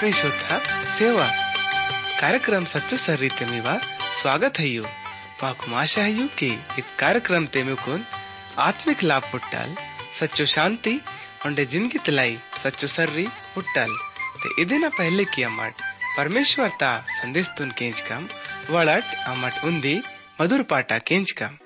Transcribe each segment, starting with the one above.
परमेश्वर सेवा कार्यक्रम सच्चो सर्री तेमीवा स्वागत है। माकुम आशा है कि इत कार्यक्रम तेमुकुन आत्मिक लाभ पुट्टाल सच्चो शांति उंडे जिंदगी तलाई सच्चो सर्री पुट्टाल ते इदेना पहले की अम्मट परमेश्वर ता संदेश तुन केंच कम वड़ट अम्मट उन्दी मधुर पाटा केंच कम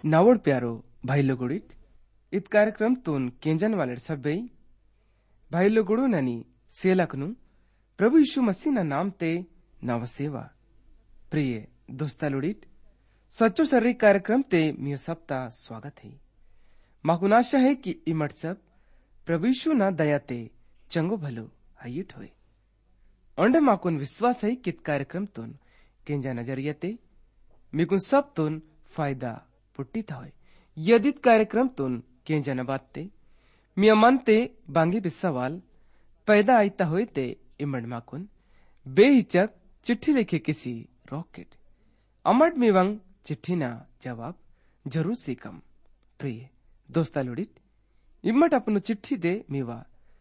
नावड़ प्यारो भाई लोगुड़ित इत कार्यक्रम तोन केंजन वाले सब्बे भाई लोगुड़ो ननी सेलकनु प्रभु यीशु मसीह ना नाम ते नव सेवा प्रिय दोस्ता लुड़ित सच्चो सर्री कार्यक्रम ते मियो सप्ताह स्वागत है। माकुन आशा है कि इमट सब प्रभु यीशु ना दया ते चंगो भलो हाइट होए। ओंडे माकुन विश्वास है कित कार्यक्रम तोन केंजा नजरिया ते मिकुन सब तोन फायदा पुट्टी था होए। यदि कार्यक्रम तोन केंजा न बाते मिया मन ते बांगी भी सवाल पैदा आईता होए ते इमड़ माकुन बेहिचक चिट्ठी लिखे किसी रॉकेट अमट मिवंग चिट्ठी ना जवाब जरूर सीकम। प्रिय दोस्ता लुड़ित इमट अपनो चिट्ठी दे मिवा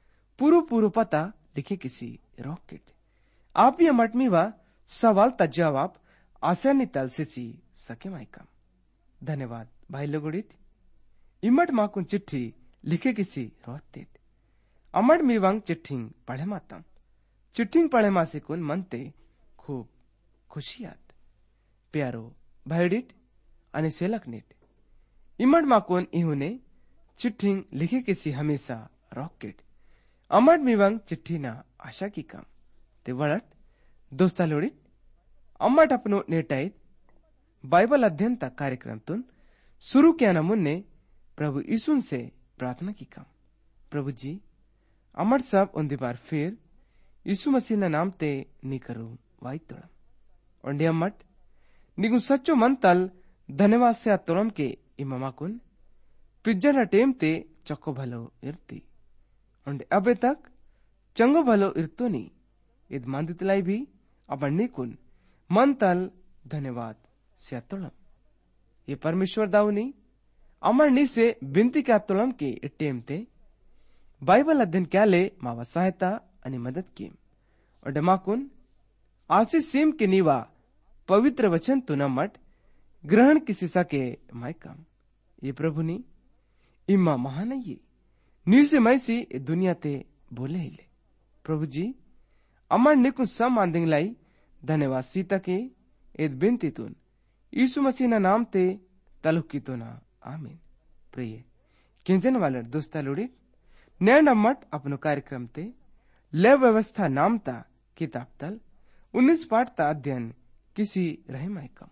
पूरो पता लिखे किसी रॉकेट आप भी अमट मिवा सवाल ता जवाब आसानी तल से सी सके माइकम। धन्यवाद भाई लोगुड़ित इमट माकुन चिट्ठी लिखे किसी रोतेट अमट मिवंग चिट्ठिंग पढ़े मातम चिट्ठिंग पढ़े मासे कुन मनते खूब खुशियात प्यारो भाईडिट अनि सेलकनेट इमट माकुन इहुने चिट्ठिंग लिखे किसी हमेशा रॉकेट अमट मिवंग चिट्ठी ना आशा की कम ते वड़ट दोस्ता लोड़ित अमट अपनो नेटाइत बाइबल अध्ययन तक कार्यक्रम तुन शुरू किया न मुन्ने प्रभु यीशु से प्रार्थना की कम। प्रभु जी अमर सब उन बार फिर यीशु मसीह ना नाम ते नी करो वाई तोड़म ओंडे अमट निगु सच्चो मन तल धन्यवाद से तोड़म के इमामा कुन पिज्जा टेम ते चक्को भलो इरती ओंडे अबे तक चंगो भलो इरतो नी इद मांदितलाई भी अब निकुन मन तल धन्यवाद से तोड़म ये परमेश्वर दाऊनी अमर नी से बिनती क्या तोड़म के टेम ते बाइबल अध्ययन क्या ले मावा सहायता अनि मदद की और डमाकुन आशीष सीम के नीवा पवित्र वचन तु नमट ग्रहण किसी सके मायकम ये प्रभु नी इम्मा महान ये नी से मैसी दुनिया ते बोले हिले प्रभु जी अमर निकुन सम आंदिंग लाई धन्यवाद सीता के एद बिनती तुन यीशु मसीह ना नाम ते तलुक की तो ना आमीन। प्रिय किंजन वाले दोस्ता लुड़ित नैन अम्मट अपनो कार्यक्रम ते ले व्यवस्था नाम ता किताब तल 19 पाठ ता अध्ययन किसी रहे मायकम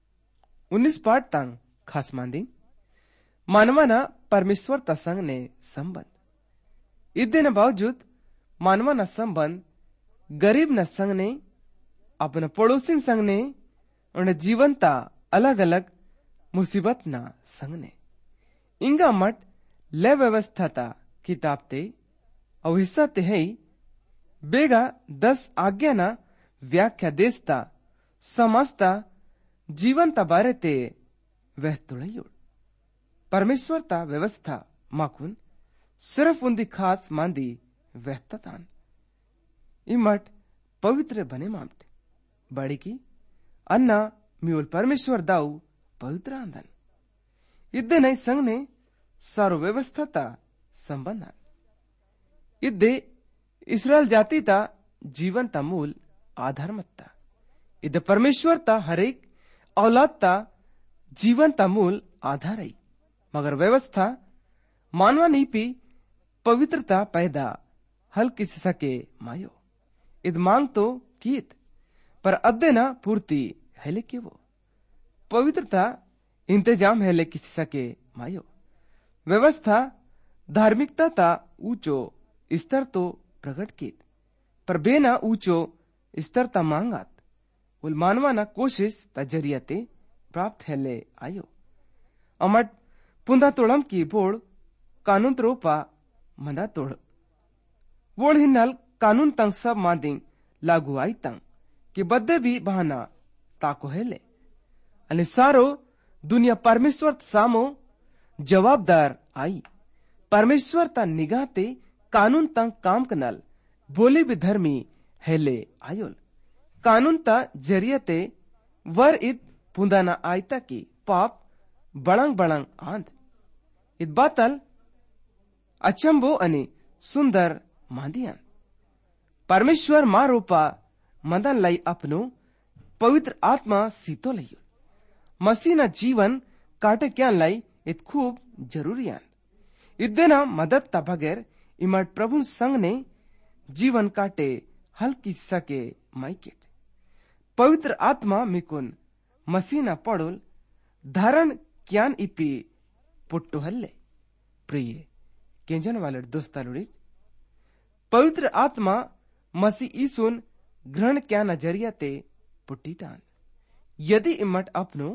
19 पाठ तंग खास मांदी मानवाना परमेश्वर ता संग ने संबंध इदे न बावजूद मानवाना संबंध गरीब न संग ने अपना पड़ोसी संग ने उन्हें जीवन ता अलग अलग मुसीबत ना संग ने इंगा मट ले व्यवस्था ता किताब ते और हिस्सा ते है बेगा 10 आज्ञा ना व्याख्या देस्ता समझता जीवन ता बारे ते वह तुड़ायोड़ परमेश्वर ता व्यवस्था माकुन सिर्फ उन्दी खास मांदी वह तान इमट पवित्र बने मामटे बड़ी की अन्ना म्यूल परमेश्वर दाऊ पवित्र आंदन इद्दे नई संग ने सारो व्यवस्था ता संबंध इद्दे इसराइल जाति ता जीवन ता मूल आधार मत्ता इद्दे परमेश्वर ता हरेक औलाद ता जीवन ता मूल आधार है मगर व्यवस्था मानवा नहीं पी पवित्रता पैदा हल किसी सके मायो इद मांग तो कीत पर अद्दे ना पूर्ति हेले के वो पवित्रता इंतजाम हेले किसी सके मायो व्यवस्था धार्मिकता ता ऊंचो स्तर तो प्रकट कीत पर बेना ऊंचो स्तर ता मांगात उल मानवा ना कोशिश ता जरियाते प्राप्त हेले आयो अमट पुंदा तोड़म की बोड़ कानून त्रोपा मंदा तोड़ वोड़ हिन्नल कानून तंग सब मादिंग लागू आई तंग कि बद्दे भी बहाना ताको हेले अने सारो दुनिया परमेश्वर सामो जवाबदार आई परमेश्वर ता निगाहते कानून तंग काम कनल बोले भी धर्मी हेले आयोल कानून ता जरियते वर इत पुंदाना आयता की पाप बड़ंग आंध इत बातल अचंबो अने सुंदर मांदियान परमेश्वर मारोपा मदन लाई अपनो पवित्र आत्मा सीतो लियो मसीह ना जीवन काटे क्या लाई इत खूब जरूरी आन इदेना मदद ता बगैर इमट प्रभु संग ने जीवन काटे हल्की सके माइकेट पवित्र आत्मा मिकुन मसीना पड़ोल धारण क्यान इपी पुट्टो हल्ले प्रिय केंजन वाले दोस्तालुड़ी पवित्र आत्मा मसी ईसुन ग्रहण क्या नजरिया ते पुट्टीतान यदि इमट अपनो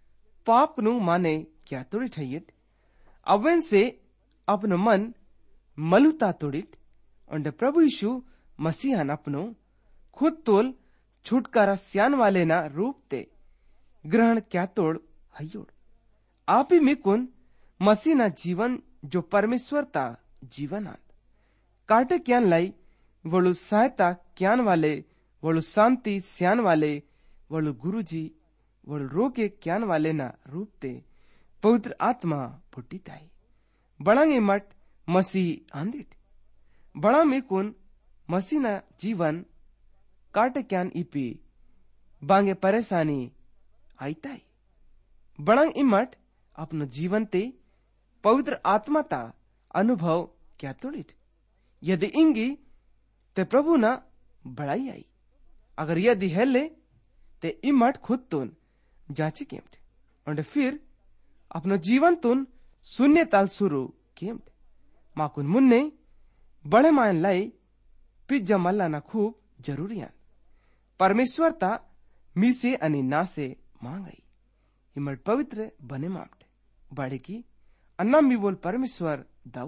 पाप नु माने क्या तोड़ी ठहियट अवन से अपनो मन मलुता तोड़िट और प्रभु यीशु मसीहन अपनो खुद तोल छुटकारा स्यान वाले ना रूप ते ग्रहण क्या तोड़ हयोड़ आप ही मिकुन मसीह ना जीवन जो परमेश्वर ता जीवन आन काटे क्यान लाई वळु सहायता क्यान वाले वळु शांति स्यान वाले वळु गुरुजी वळु रोके क्यान वाले ना रूप ते पवित्र आत्मा फुटीताई बड़ांगे मठ मसीह आंदिट बड़ा मिकुन मसीह ना जीवन काटे क्यान इपी बांगे परेशानी आईताई बड़ांग इमट अपनो जीवन ते पवित्र आत्मा ता अनुभव क्या तोड़िट यदि इंगी ते प्रभु ना बड़ाई आई अगर यदि हेले ते इमट खुद तुन जांची केम्ट और फिर अपनो जीवन तुन शून्य ताल शुरू केम्ट माकुन मुन्ने बड़े मायन लाई पिज्जा मल्लाना खूब जरूरी आन परमेश्वर ता मीसे अनि नासे मांगई इमट पवित्र बने मामटे बाड़ी की अन्ना मी बोल परमेश्वर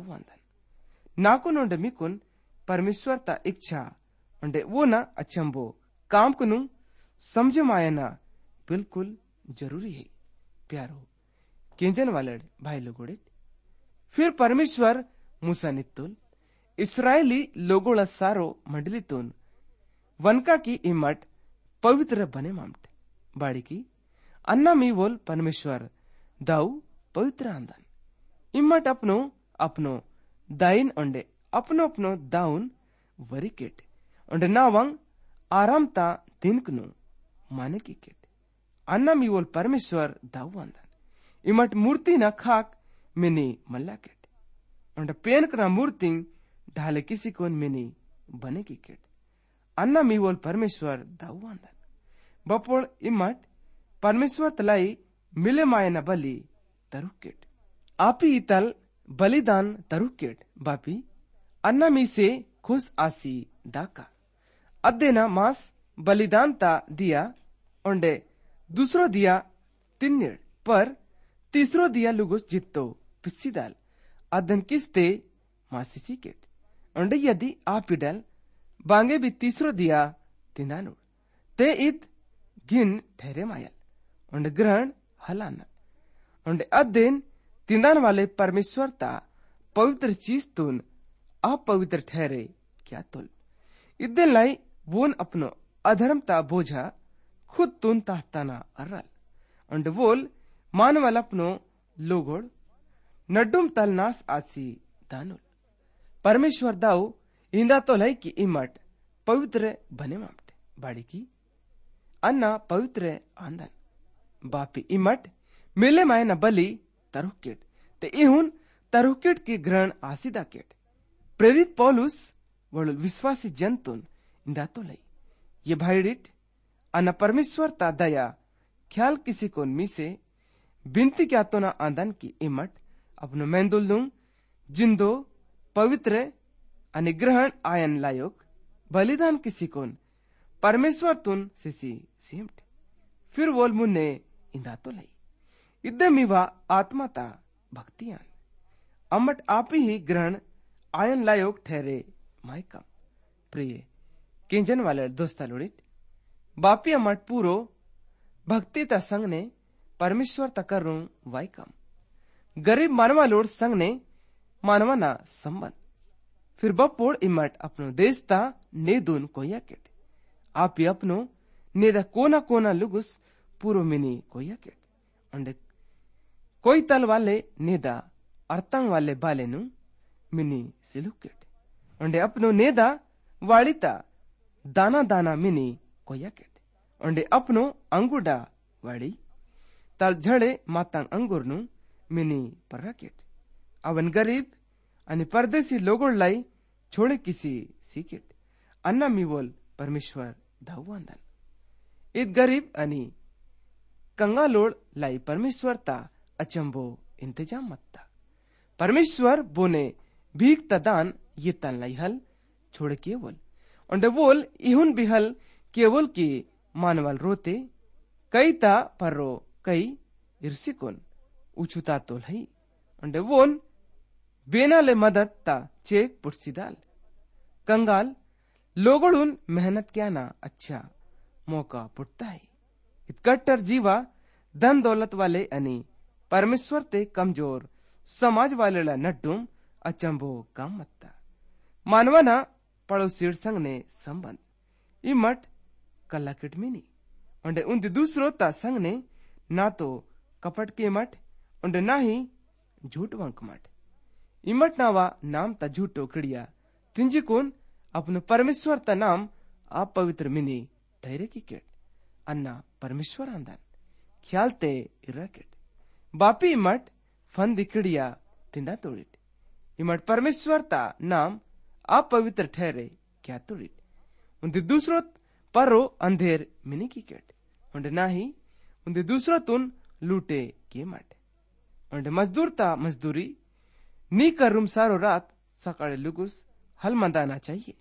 दाऊवांदन नाकुन उंडे मिकुन परमेश्वर ता इच्छा उंडे वो ना अचंबो काम कुनु समझ मायना बिल्कुल जरूरी है प्यारो केंजन वाले भाई लोगोड़े फिर परमेश्वर मूसा नित्तुल इस्राएली लोगोड़ा सारो मंडली तुन वनका की इमट पवित्र बने मामटे बाड़ी की अन्ना मी बोल परमेश्वर दाऊ पवित्र आंदन इमट अपनो अपनो दाइन ओंडे अपनो अपनो दाउन वरिकेट ओंडे नावंग आरामता दिनकनु माने की केट अन्ना मी बोल परमेश्वर दाऊ आंदन इमट मूर्ति ना खाक मिनी मल्ला केट ओंडे पेन कना मूर्ति ढाले किसी कोन मिनी बने की केट अन्ना मी बोल परमेश्वर दाऊ आंदन बपोल इमट परमेश्वर तलाई मिले मायना बलि तरुकेट आपी इतल बलिदान तरुकेट बापी अन्ना मी से खुश आसी दाका अद्देना मास बलिदान ता दिया ओंडे दूसरो दिया तिन्निर पर तीसरो दिया लुगुस जित्तो पिस्सी दाल अदन किस्ते मासिसी केट ओंडे यदि आप इडल बांगे भी तीसरो दिया तिनानु ते इत गिन ठहरे मायल ओंडे ग्रहण हलाना ओंडे अद्देन तिंदान वाले परमेश्वर ता पवित्र चीज तुन अपवित्र ठहरे क्या तुल इद्दे लाई वोन अपनो अधर्मता बोझा खुद तुन ताहताना अर्रल ओंडे वोल मानवल अपनो लोगोड़ नड्डुम तलनास आसी दानुल परमेश्वर दाऊ इंदा तो लाई की इमट पवित्र बने मामटे बाड़ी की अन्ना पवित्र आंदन बापी इमट मिले मायना बलि तरुकेट ते इहुन तरुकेट की ग्रहण आसिदा केट प्रेरित पौलुस वळु विश्वासी जंतुन इंदा तो लई ये भाईडिट अन्ना परमेश्वर ता दया ख्याल किसी को मी से बिनती क्या तो ना आंदन की इमट अपनो मेंदुलनुंग जिंदो पवित्र अनुग्रहण आयन लायोग बलिदान किसी कोन परमेश्वर तुन सिसी सीमट फिर वोल मुन्ने इंदा तो लई इद्दे मीवा आत्मा ता भक्तियान अमट आप ही ग्रहण आयन लायोग ठहरे मायकम प्रिय किंजन वाले दोस्ता लोड़ित बापी अमट पूरो भक्ति ता संग ने परमेश्वर तकर रू वायकम गरीब मानवा लोड संग ने मानवा ना संबंध फिर बपोड़ इमट अपनो देश ता नेदुन कोया केट आप ही अपनो नेदा कोना कोना लुगुस पूरो मिनी कोया केट अंडे कोई तल वाले नेदा अर्थंग वाले बाले नु मिनी सिलुकेट अंडे अपनो नेदा वाड़ीता दाना दाना मिनी कोया केट अंडे अपनो अंगुडा वाड़ी तल झड़े मातांग अंगुरनु मिनी पर रकेट अवन गरीब आणि परदेशी लोगोड लाई छोड़े किसी सीकेट अन्ना मिवोल परमेश्वर धाववांदन इत गरीब आणि कंगालोड लाई परमेश्वर ता अचंबो इंतजाम मत्ता परमेश्वर बोने भीख तदान ये तन लाई हल छोड़ केवल और बोल इहुन बिहल केवल की मानवल रोते कई ता पर्रो कई इर्सिकोन उचुता तोल है और वोन बेनाले मदद ता चेक पुटसीदाल कंगाल लोगोडून मेहनत क्या ना अच्छा मौका पुटता है इतकट्टर जीवा धन दौलत वाले आणि परमेश्वर ते कमजोर समाज वालेला नड्डूम अचंबो काम मत्ता मानवाना पड़ोसीड संगने संबंध इमट कल्लाकिट मिनी और उन दूसरो ता संगने ना तो कपट के मठ और ना ही झूठ वंक मठ इमट नावा नाम ता झूठो किड़िया तिंजिकोन अपनो परमेश्वर ता नाम आप पवित्र मिनी ठहरे की केट अन्ना परमेश्वर आंदन ख्याल ते इराकेट बापी इमट फन दिकड़िया तिंदा तोड़िट इमट परमेश्वर ता नाम आप पवित्र ठहरे क्या तोड़िट उनके दूसरो परो अंधेर मिनी की केट और ना ही उनके दूसरो तुन लूटे के मट और मजदूर ता मजदूरी नी कर रूम सारो रात सकाळे लुगुस हल मंदाना चाहिए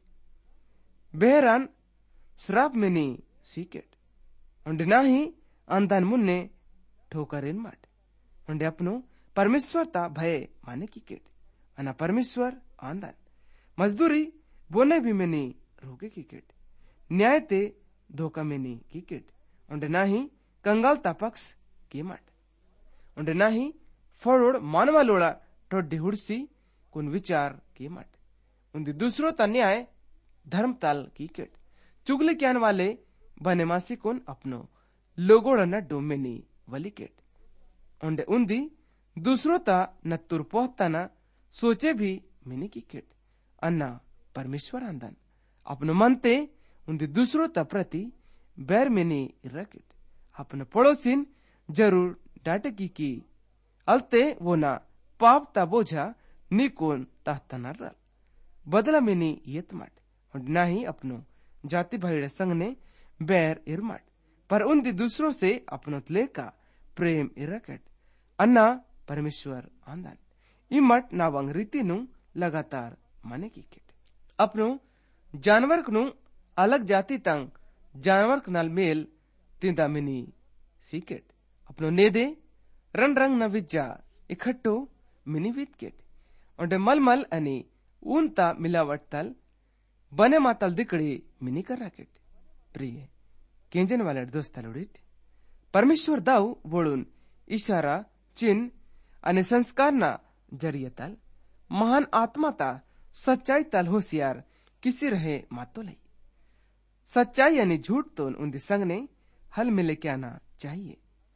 बेहरान श्राप में नी सीकेट और ना ही अंदान मुन्ने ठोकर इन मट और अपनो परमेश्वर ता भय माने की केट अना परमेश्वर आंदन मजदूरी बोने भी में नी रोके की केट न्याय ते धोखा में नी की केट और ना ही कंगाल ता पक्ष के मट और ना ही फरोड़ मानवा लोड़ा टोड्डी हुड़सी कुन विचार की मट उनकी दूसरो ता न्याय धर्म ताल की केट चुगली क्यान वाले बने मासी कुन अपनो लोगोड़ा न डोमेनी वली केट उंडे उन्दी दूसरो ता नत्तुर पोहता ना सोचे भी मिनी की केट अन्ना परमेश्वर आंदन अपनो मनते उन्दी दूसरो ता प्रति बैर मिनी रकेट अपने पड़ोसिन जरूर डाटे की अलते वो ना पाप ता बोझा निकोन ताहता न रल बदला मिनी येतमट और ना ही अपनो जाति भाईड़े संग ने बैर इरमट पर उन दूसरों से अपनो का प्रेम इरकट अन्ना परमेश्वर आंदन इमट नावंग रीति नु लगातार माने की किट अपनो जानवर नु अलग जाति तंग जानवर नाल मेल तिंदा मिनी सीकेट अपनो नेदे रंग रंग न विज्जा इकट्ठो मिनी विदकेट और मलमल अनि ऊन ता मिलावट तल बने मातल दिकड़ी मिनी कर राकेट प्रिय केंजन वाले दोस्ता लोडिट परमेश्वर दाऊ वोडून इशारा चिन्ह आणि संस्कार ना जरिये तल महान आत्मा ता सच्चाई तल होशियार किसी रहे मातो लई सच्चाई आणि झूठ तोन उन संग ने हल मिले क्या ना चाहिए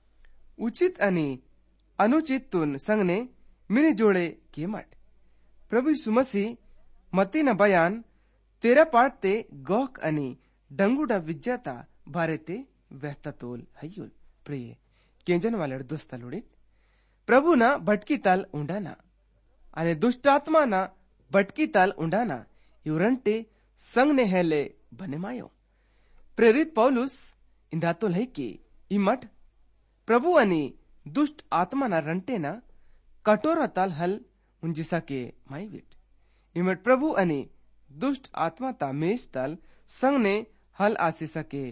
उचित आणि अनुचित तुन संग ने मिनी जोड़े के मट प्रभु यीशु मसीह मती न बयान तेरा पाठ ते गौक आणि डंगुडा विज्ञाता बारे ते वहता तोल हयुल प्रिय केंजन वाले दोस्ता लोडित प्रभु ना भटकी ताल उंडाना आणि दुष्टात्मा ना भटकी ताल उंडाना इवरंटे संग ने हेले बने मायो प्रेरित पौलुस इंदातोल है की इमट प्रभु आणि दुष्ट आत्मा ना रंटे ना कठोर ताल हल उंजिसा के माईविट इमट प्रभु आणि दुष्ट आत्मा ता मेष ताल संग ने हल आसीसा के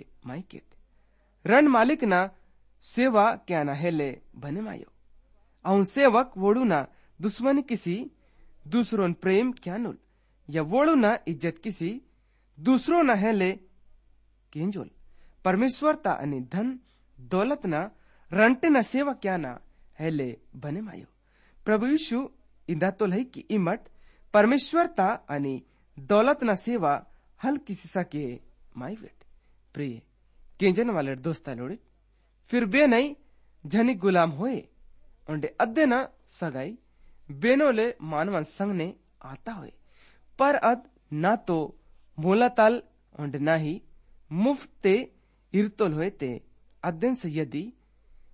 माईकेट रण मालिक ना सेवा क्या ना हेले बने मायो अउन सेवक वोडू ना दुश्मनी किसी दूसरों प्रेम क्या नुल या वोडू ना इज्जत किसी दूसरो ना हेले केंजोल परमेश्वर ता आणि धन दौलत ना रंटे ना सेवा क्या ना हेले बने मायो प्रभु यीशु इंदा तो लही की इमट परमेश्वर ता आणि दौलत ना सेवा हल किसी सा के माईवेट प्रिय केंजन वाले दोस्ता लोड़े फिर बे नहीं झनी गुलाम होए उंडे अद्दे ना सगाई बेनोले मानवन संग ने आता होए पर अद ना तो मोलाताल उंडे ना ही मुफ्ते इरतोल होए ते अद्देन से यदि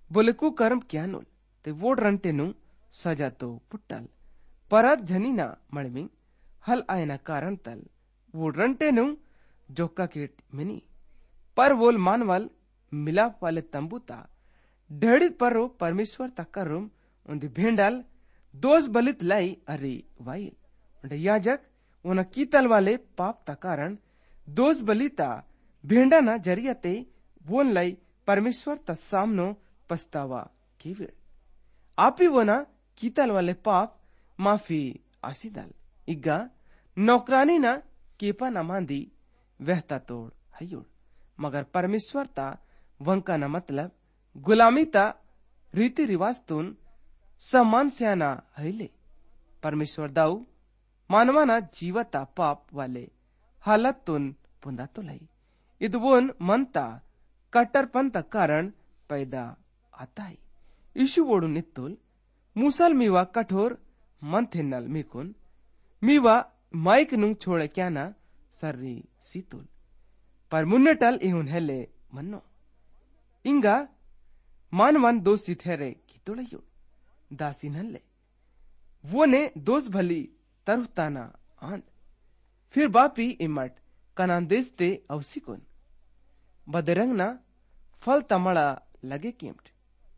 बोले कुकर्म क्या नोल ते वोड रंटेनु सजा तो पुट्टल परत झनीना मड़मिंग हल आयना कारण तल वोड रंटेनु जोक्का केट मिनी पर वोल मानवल मिलाप वाले तंबूता ढेड़ित पर परमेश्वर तक्करुम उन्दी भेंडल दोष बलित लाई अरे वाइल उन्द याजक उन कीतल वाले पाप ता कारण दोष बलिता भेंडा जरियाते वोन लाई परमेश्वर ता सामनो पछतावा की वेळ आपी वोना कीतल वाले पाप माफी आसीदल इग्गा नौकरानी ना केपा न मांदी वहता तोड़ हयोड़ मगर परमेश्वर ता वंका न मतलब गुलामी ता रीति रिवाज तुन सम्मान स्याना हईले परमेश्वर दाऊ मानवाना जीवता पाप वाले हालत तुन पुंदा तो लाई इदवोन मनता कट्टरपन ता कारण पैदा आता है यीशु वोडू नित्तुल मूसल मीवा कठोर मन थिन्नल मीकुन मीवा माइक नुंग छोड़े क्या ना सर्री सीतुल पर मुन्नेटल इहुन हेले मन्नो इंगा मानवन दोषी ठहरे की तोड़यो दासी नल्ले वो ने दोष भली तरुताना आंद फिर बापी इमट कनान देस्ते अवसिकुन बदरंग ना फल तमड़ा लगे केम्ट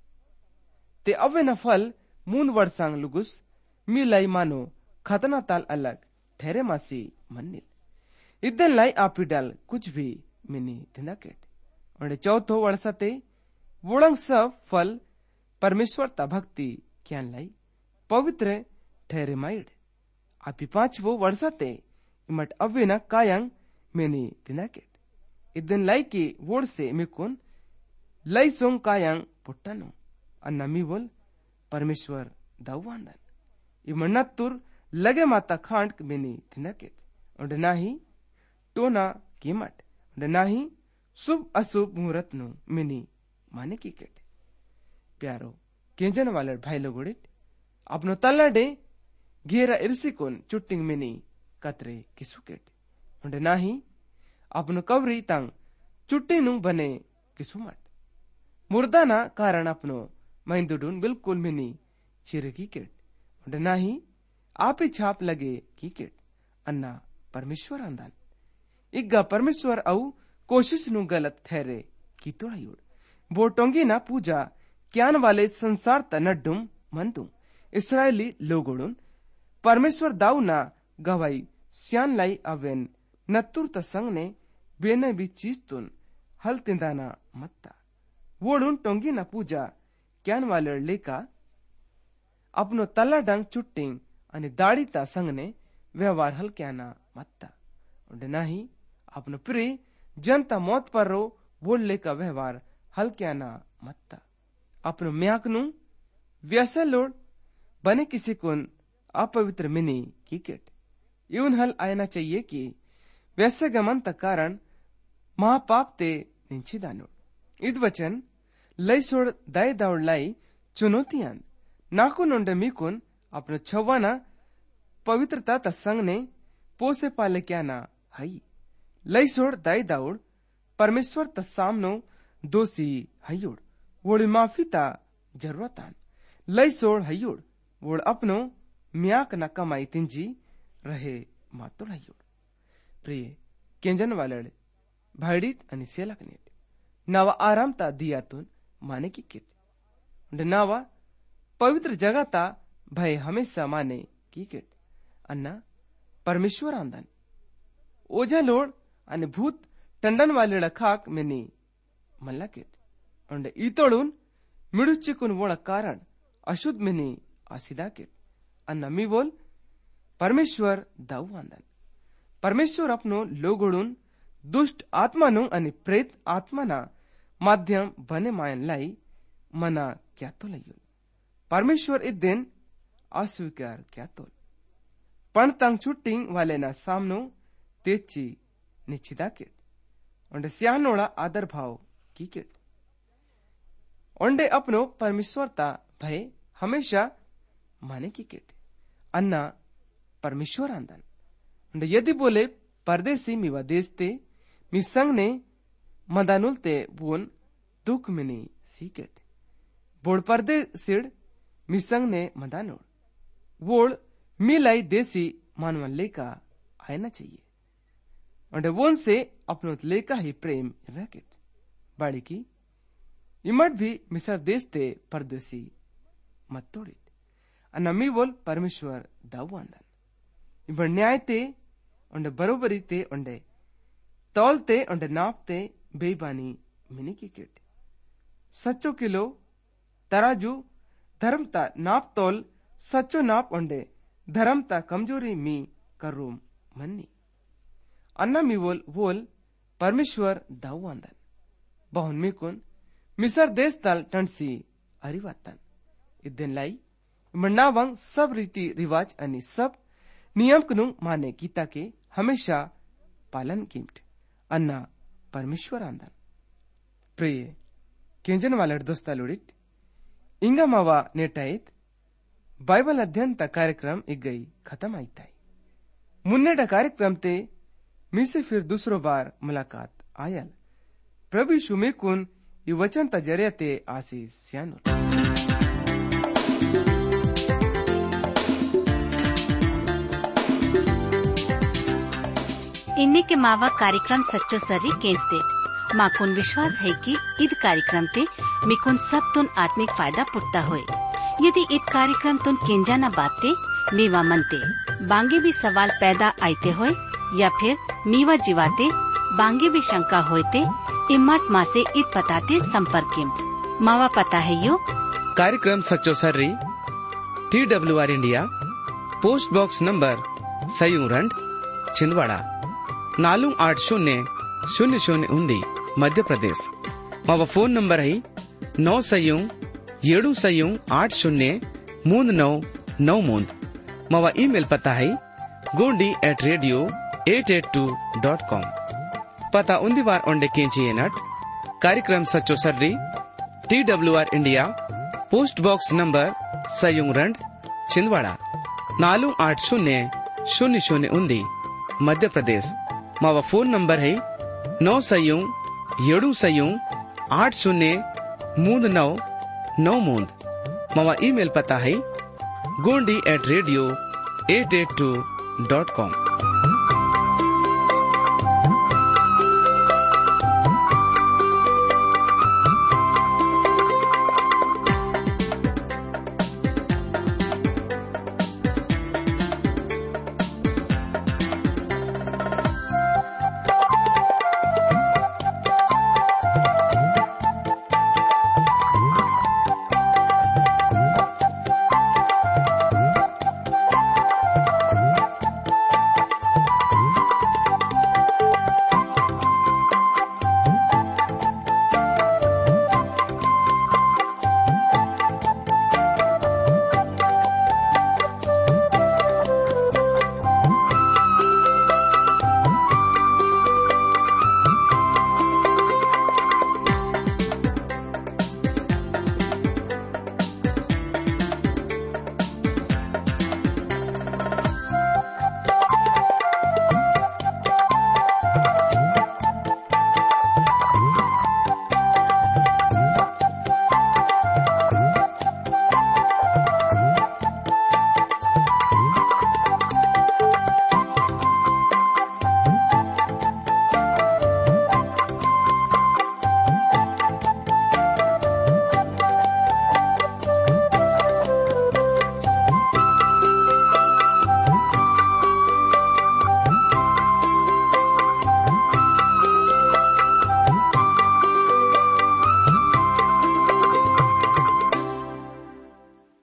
ते अवे न फल मून वर्षांग लुगुस मिलाई मानो खतना ताल अलग ठहरे मासी मन्निल इदन लाई आपिडल कुछ भी मिनी तिंदाकेट और चौथो वर्षते वोड़ंग सब फल परमेश्वर ता भक्ति क्यान लाई पवित्र ठहरे माइड आपी पांचवो वर्षते इमट अवे न कायंग मिनी तिंदाकेट इदन लाई की वोड़ से मिकुन लाई सोंग कायंग पुट्टनो अन्ना मी बोल परमेश्वर दाऊवांडन इमन्नतुर लगे माता खांड मिनी तिंदाकेट और नाही टोना कीमट और नाही शुभ अशुभ मुहूर्त नु मिनी माने की केट प्यारो केंजन वाले भाई लोगोड़िट अपनो तल्ला डे घेरा इर्सिकोन चुट्टिंग मिनी कतरे किसुकेट और नाही अपनो कवरी तंग चुट्टी नु बने किसुमट मुर्दाना कारण अपनो महिंदुडून बिल्कुल मिनी चिरे की केट और नाही आप ही छाप लगे की केट अन्ना परमेश्वर अंदान इग्गा परमेश्वर औ कोशिश नु गलत ठहरे की तोड़ायुड़ वो टोंगी ना पूजा क्यान वाले संसार त नड्डुम मंतु इसराइली लोगोड़ुन परमेश्वर दाऊ ना गवाई स्यान लाई अवेन नत्तुर त संग ने बेने भी चीज तुन हल तिंदाना मत्ता वोड़ुन टोंगी ना पूजा क्यान वाले लेका अपनो तल्ला डंग चुट्टिंग अनि दाड़ी ता संग ने व्यवहार हल क्याना मत्ता और नाही अपनो प्रिय जनता मौत पर रो बोल लेका व्यवहार हल क्याना मत्ता अपनो म्याकनु व्यसा लोड बने किसी कुन अपवित्र मिनी की केट यून हल आयना चाहिए कि वैसे गमन तक कारण महापाप ते निंची दानो इद वचन लई सोड़ दाई दाउड़ लाई चुनौतियां नाकुन उंडे मीकुन अपनो छवाना पवित्रता ता संग ने पोसे पाले क्या ना हई लई सोड़ दाई दाउड़ परमेश्वर ता सामनो दोषी हयुड़ वोड़ी माफी ता जरूरतान लई सोड़ हयुड़ वोड़ अपनो म्याक न कमाई तिंजी रहे मातुड़ हयुड़ प्रिय केंजन वाले भाईडीट अनि सेलक नेट नावा आराम ता दियातुन माने की किट नावा पवित्र जगह ता भय हमेशा माने की किट अन्ना परमेश्वर आंदन ओझा लोड आणि भूत टंडन वाले खाक मिनी मल्ला किट और ईतोड़ून मिडुच्चिकुन वोड़ कारण अशुद्ध मिनी आसिदा किट अन्ना मी बोल परमेश्वर दाऊ आंदन परमेश्वर अपनो लोगोड़ून दुष्ट आत्मानु आणि प्रेत आत्माना माध्यम बने मायन लाई मना क्या तो लयुल परमेश्वर इस दिन अस्वीकार क्या तो पण तंग छुट्टिंग वाले ना सामनो तेची निश्चिदा किट और स्यानोड़ा आदर भाव की किट ओंडे अपनो परमेश्वर ता भय हमेशा माने की किट अन्ना परमेश्वर आंदन यदि बोले परदेसी मीवा देशते मी संग ने मदानुलते वोन दुख मिनी सीकेट बोड़ पर्दे सिड़ मिसंग ने मदानोड़ वोड़ मिलाई देसी मानवन लेका आयना चाहिए और वोन से अपनो लेका ही प्रेम रखेत बाड़ी की इमट भी मिसर देश ते परदेसी मत तोड़ित अन्ना बोल परमेश्वर दाऊ आंदन इमट न्याय ते उंडे बरोबरी ते उंडे तौलते उंडे नापते बेईमानी मिनी की किट सच्चो किलो तराजू धर्मता नाप तोल सच्चो नाप उंडे धर्मता कमजोरी मी करूम मन्नी अन्ना मी वोल परमेश्वर दाऊ आंदन बहुन मी कुन मिसर देश तल टंसी अरिवातन इद्दन लाई मन्नावंग सब रीति रिवाज अनि सब नियम कनु माने गीता के हमेशा पालन कीमट अन्ना परमेश्वर आंदन प्रिय केंजन वाले दोस्ता लुड़ित इंगा मावा नेटाइत बाइबल अध्ययन ता कार्यक्रम एक गई खत्म आई ताई मुन्ने डा कार्यक्रम ते मी से फिर दूसरो बार मुलाकात आयल प्रभु यीशु में कुन ये वचन ता जरिया ते आशीष सियानो इन्ने के मावा कार्यक्रम सच्चो सर्री केंसते माकुन विश्वास है कि इद कार्यक्रम ते मिकुन सब तुन आत्मिक फायदा पुट्टा होए यदि इत कार्यक्रम तुन केंजा न बाते मीवा मनते बांगे भी सवाल पैदा आते होए या फिर मीवा जीवाते बांगे भी शंका होते इम्मत माँ से इत पताते संपर्क मावा पता है यो कार्यक्रम सच्चो सर्री TWR India post box number सयूरंड छिंदवाड़ा 480000 मध्य प्रदेश मावा फोन नंबर है 9 मावा ईमेल पता है gondi@radio882.com पता उन्दी बार ओंडे केंची नट कार्यक्रम सच्चो सर्री TWR India post box number सयूरंड छिंदवाड़ा 480000 मध्य प्रदेश मावा फोन नंबर है 9 मावा ईमेल पता है gondi@radio882.com